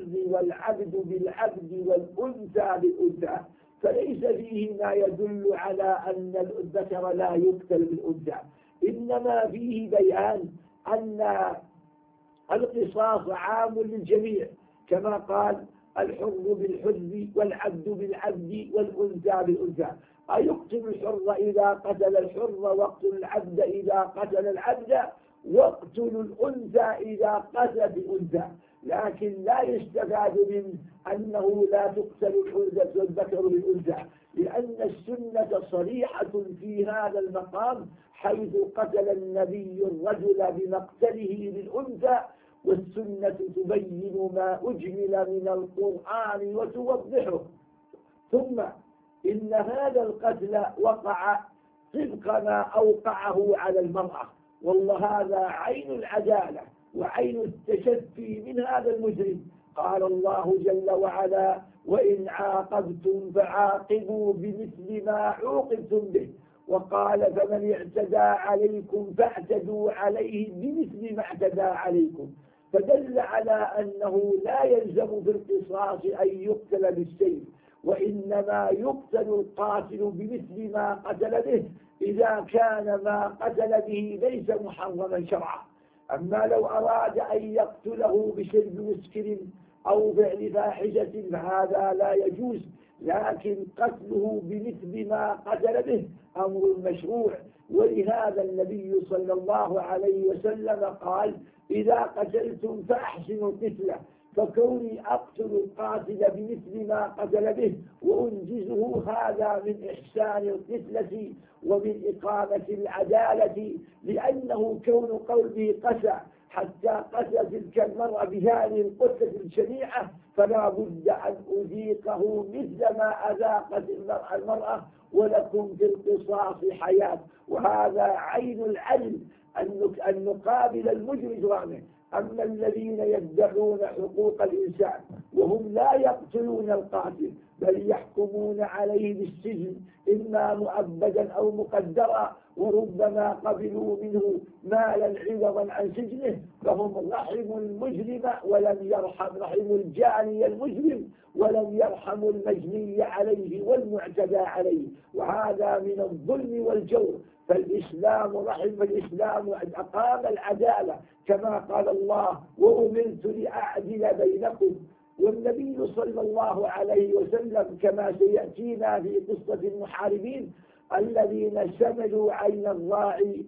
بالعبد والعبد بالعبد والأنثى بالأنثى، فليس فيه ما يدل على أن الذكر لا يقتل بالأنثى، إنما فيه بيان أن القصاص عام للجميع، كما قال الحر بالحر والعبد بالعبد والأنثى بالأنثى. أيقتل الحر إذا قتل الحر، واقتل العبد إذا قتل العبد، واقتل الأنثى إذا قتلت الأنثى. لكن لا يستفاد من أنه لا تقتل الأنثى والذكر بالأنثى، لأن السنة صريحة في هذا المقام، حيث قتل النبي الرجل بمقتله للأنثى، والسنة تبين ما أجمل من القرآن وتوضحه. ثم إن هذا القتل وقع طبق ما أوقعه على المرأة، والله هذا عين العدالة وعين التشفي من هذا المجرم. قال الله جل وعلا: وإن عاقبتم فعاقبوا بمثل ما عوقبتم به، وقال: فمن اعتدى عليكم فاعتدوا عليه بمثل ما اعتدى عليكم. فدل على أنه لا يلزم في القصاص أن يقتل بالسيف، وإنما يقتل القاتل بمثل ما قتل به إذا كان ما قتل به ليس محرما شرعا. أما لو أراد أن يقتله بشرب مسكر أو فعل فاحشة فهذا لا يجوز، لكن قتله بمثل ما قتل به أمر مشروع. ولهذا النبي صلى الله عليه وسلم قال: إذا قتلتم فأحسنوا القتلة. فكوني أقتل القاتل بمثل ما قتل به وأنجزه، هذا من إحسان القتلة ومن إقامة العدالة، لأنه كون قلبه قسى حتى قتل تلك المرأة بهذه القتلة الشنيعة، فلا بد أن أذيقه مثل ما أذاقت المرأة، ولكم في القصاص حياة. وهذا عين العدل، أن نقابل المجرم جرامه. أما الذين يدعون حقوق الإنسان وهم لا يقتلون القاتل، بل يحكمون عليه بالسجن إما مؤبدا أو مقدرا، وربما قبلوا منه مالا عوضا عن سجنه، فهم رحموا المجرم ولم يرحم، رحموا الجاني المجرم ولم يرحموا المجني عليه والمعتدى عليه، وهذا من الظلم والجور. فالإسلام الإسلام أقام العدالة كما قال الله: وأمرت لأعدل بينكم. والنبي صلى الله عليه وسلم كما سيأتينا في قصة المحاربين الذين شملوا عين الراعي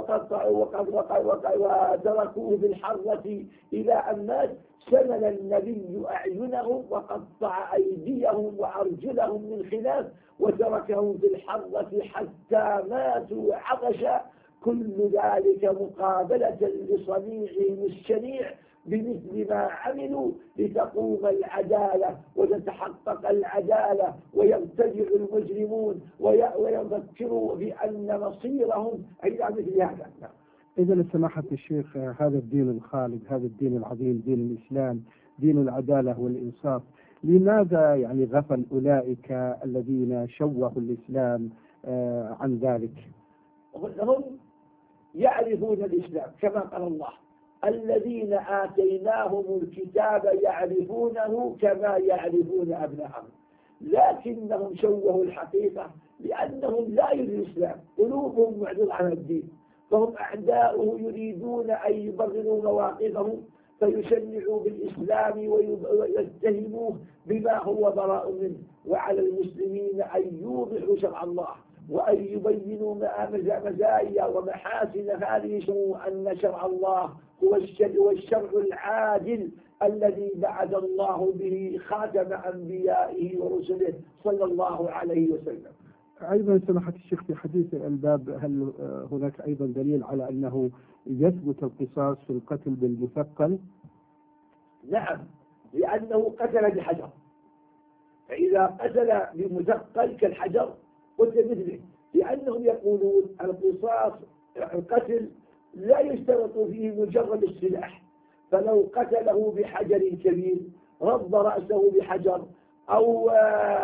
وتركوه بالحرة إلى أن مات، شمل النبي أعينهم وقطع أيديهم وأرجلهم من خلاف وتركهم في الحرة حتى ماتوا عطشا، كل ذلك مقابلة لصنيعهم الشنيع بمثل ما عملوا، لتقوم العدالة وتتحقق العدالة ويرتجع المجرمون ويذكروا بأن مصيرهم إلى مثل هذا. إذا سماحة الشيخ، هذا الدين الخالد، هذا الدين العظيم، دين الإسلام، دين العدالة والإنصاف، لماذا يعني غفل أولئك الذين شوهوا الإسلام عن ذلك؟ هم يعرفون الإسلام كما قال الله: الذين آتيناهم الكتاب يعرفونه كما يعرفون أبناءهم، لكنهم شوهوا الحقيقة لأنهم لا يريدون الإسلام، قلوبهم معرضة عن الدين، فهم أعداؤه يريدون أن يبرروا مواقفهم فيشنعوا بالإسلام ويتهموه بما هو براء منه. وعلى المسلمين أن يوضحوا شرع الله وأن يبينوا مزايا ومحاسن هذه، أن شرع الله هو الشرع العادل الذي بعث الله به خاتم أنبيائه ورسله صلى الله عليه وسلم. أيضا سماحة الشيخ، في حديث الباب هل هناك أيضا دليل على أنه يثبت القصاص في القتل بالمثقل؟ نعم، لأنه قتل بحجر، فإذا قتل بمثقل كالحجر قتل مثله، لأنهم يقولون القصاص القتل لا يشترط فيه مجرد السلاح، فلو قتله بحجر كبير، رض رأسه بحجر، أو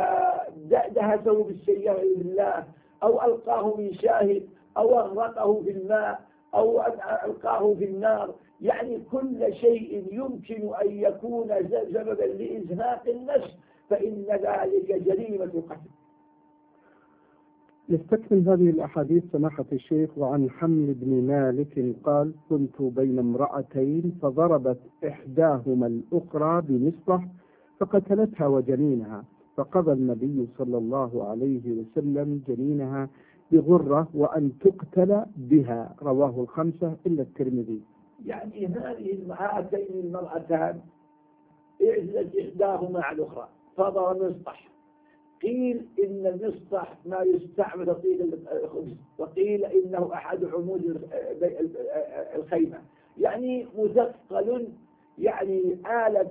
دهسه بالسيارة بالله، أو ألقاه من شاهد، أو أغرقه في الماء، أو ألقاه في النار، يعني كل شيء يمكن أن يكون سببا لإزهاق النفس فإن ذلك جريمة قتل. نستكمل هذه الأحاديث سماحة الشيخ. وعن حمل بن مالك قال: كنت بين امرأتين فضربت إحداهما الأخرى بمصبح فقتلتها وجنينها، فقضى النبي صلى الله عليه وسلم جنينها بغرة وأن تقتل بها. رواه الخمسة إلا الترمذي. يعني هذه المرأتان اعزلت إحداهما على الأخرى فضرب مصطح. قيل إن المصطح ما يستعمل طيل الخبز، وقيل إنه أحد عمود الخيمة، يعني مثقل، يعني آلة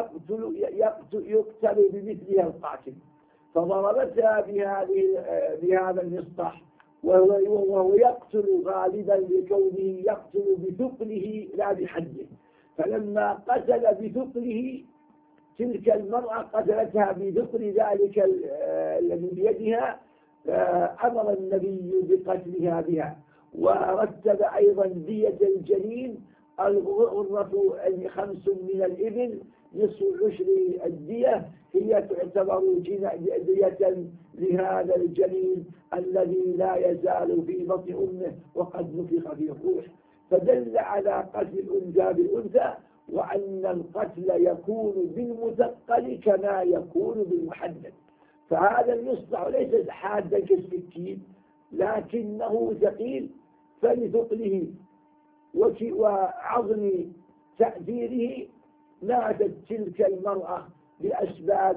يقتل بمثلها القاتل. فضربتها بهذا المصطح، وهو يقتل غالبا لكونه يقتل بثقله لا بحده. فلما قتل بثقله تلك المرأة قتلتها بذكر ذلك الذي بيدها، أمر النبي بقتلها بها. ورتب أيضا دية الجنين الغرة 5 من الإبل، نصف عشر الدية، هي تعتبر دية لهذا الجنين الذي لا يزال في بطن أمه وقد نفخ في الروح. فدل على قتل الأنثى بالأنثى، وأن القتل يكون بالمثقل كما يكون بالمحدد. فهذا المصطح ليس حادا كالسكين، لكنه ثقيل، فلثقله وعظم تأثيره ماتت تلك المرأة بأسباب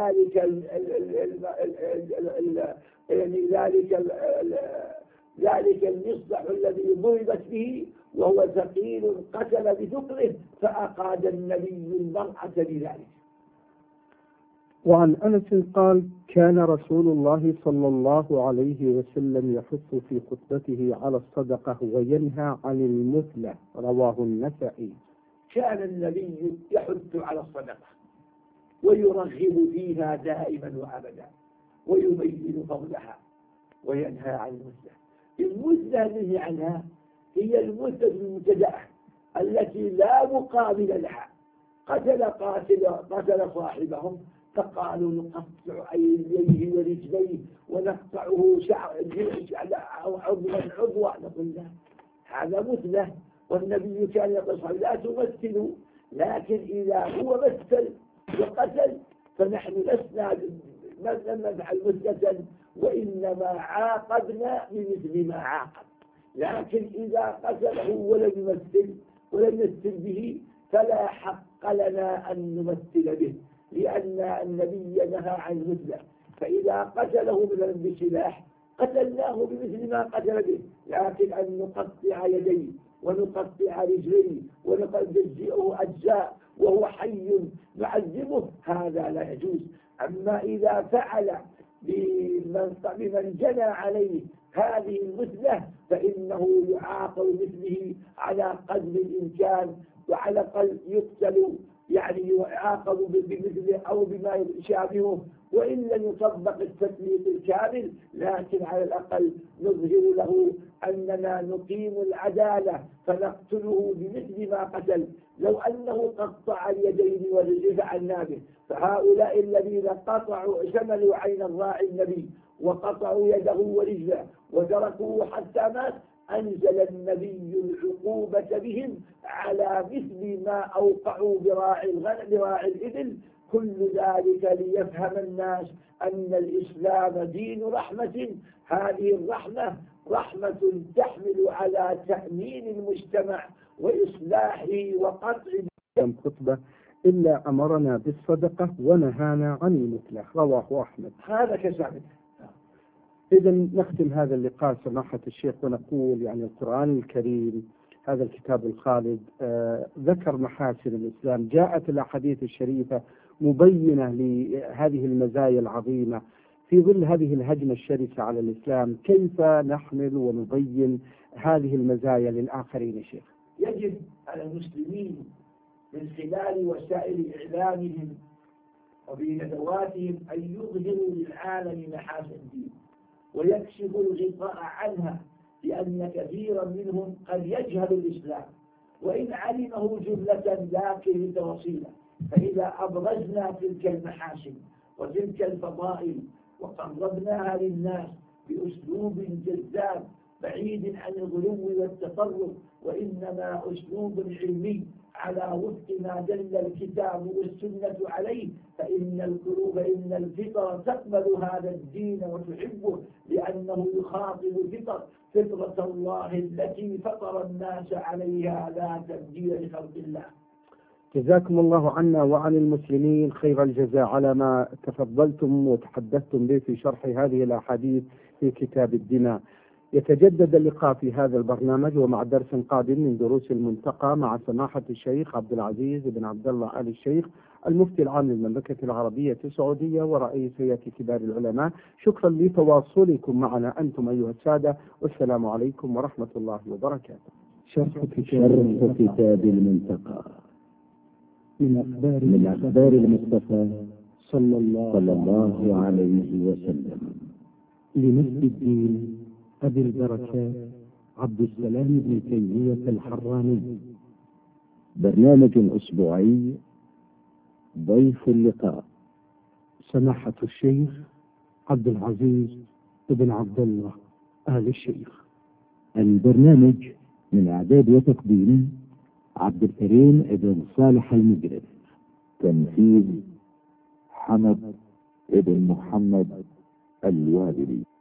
ذلك المصطح الذي ضربت به، وهو ثقيل قتل بثقله، فأقاد النبي المرأة بذلك. وعن أنس قال: كان رسول الله صلى الله عليه وسلم يحث في خطبته على الصدقة وينهى عن المثلة. رواه النسائي. كان النبي يحث على الصدقة ويرغب فيها دائما وأبدا، ويبين فضلها، وينهى عن المثلة. المثلة التي عنها هي المثلة المبتدأة التي لا مقابل لها. قتل صاحبهم فقالوا نقطع يديه ورجليه ونقطعه عضوا، نقول له هذا مثلة. والنبي كان يقول لا تمثلوا، لكن إذا هو مثل وقتل فنحن لسنا نفعل مثلة، وإنما عاقبنا بمثل ما عاقب. لكن إذا قتله ولم يمثل به فلا حق لنا أن نمثل به، لأن النبي نهى عن المثلة. فإذا قتله بسلاح قتلناه بمثل ما قتل به، لكن أن نقطع يديه ونقطع رجليه ونجزئه أجزاء وهو حي نعذبه، هذا لا يجوز. أما إذا فعل بمن جنى عليه هذه المثلة فإنه يعاقب مثله على قدر الإمكان، وعلى الأقل يقتل، يعني يعاقب بمثله أو بما يشابهه، وإن لم يطبق التثبيت الكامل، لكن على الأقل نظهر له أننا نقيم العدالة فنقتله بمثل ما قتل. لو أنه قطع اليدين والرجل فعلنا به. فهؤلاء الذين شملوا عين الراعي النبي وقطعوا يده ورجله وتركوه حتى مات، أنزل النبي العقوبة بهم على مثل ما أوقعوا براعي الإبل. كل ذلك ليفهم الناس أن الإسلام دين رحمة. هذه الرحمة رحمة تحمل على تأمين المجتمع وإصلاحه وقطع خطبة إلا أمرنا بالصدقة ونهانا عن المثلة. رواه أحمد. هذا كذلك. إذا نختم هذا اللقاء سماحة الشيخ ونقول يعني القرآن الكريم هذا الكتاب الخالد ذكر محاسن الإسلام، جاءت الأحاديث الشريفة مبينة لهذه المزايا العظيمة في ظل هذه الهجمة الشرسة على الإسلام. كيف نحمل ونبين هذه المزايا للآخرين يا شيخ؟ يجب على المسلمين من خلال وسائل إعلامهم وبندواتهم أن يظهروا للعالم محاسن الدين ويكشفوا الغطاء عنها، لأن كثيرا منهم قد يجهل الإسلام وإن علمه جملة لكن توصيلا. فإذا أبرزنا تلك المحاسن وتلك الفضائل وقربناها للناس بأسلوب جذاب بعيد عن الغلو والتطرف، وإنما أسلوب علمي على وفق ما دل الكتاب والسنة عليه، فإن القلوب إن الفطر تقبل هذا الدين وتحبه، لأنه يخاطب فطرة الله التي فطر الناس عليها لا تبديل لخلق الله. جزاكم الله عنا وعن المسلمين خير الجزاء على ما تفضلتم وتحدثتم به في شرح هذه الأحاديث في كتاب الدماء. يتجدد اللقاء في هذا البرنامج ومع درس قادم من دروس المنتقى مع سماحة الشيخ عبد العزيز بن عبد الله آل الشيخ المفتي العام للمملكة العربية السعودية ورئيس هيئة كبار العلماء. شكرا لتواصلكم معنا أنتم أيها السادة، والسلام عليكم ورحمة الله وبركاته. شرح كتاب المنتقى من أخبار المصطفى صلى الله عليه وسلم لنفس الدين أبي البركات عبد السلام بن تيمية الحراني. برنامج أسبوعي، ضيف اللقاء سماحة الشيخ عبد العزيز بن عبد الله آل الشيخ. البرنامج من إعداد وتقديم عبد الكريم بن صالح المجرد. تنفيذ حمد بن محمد الوادلي.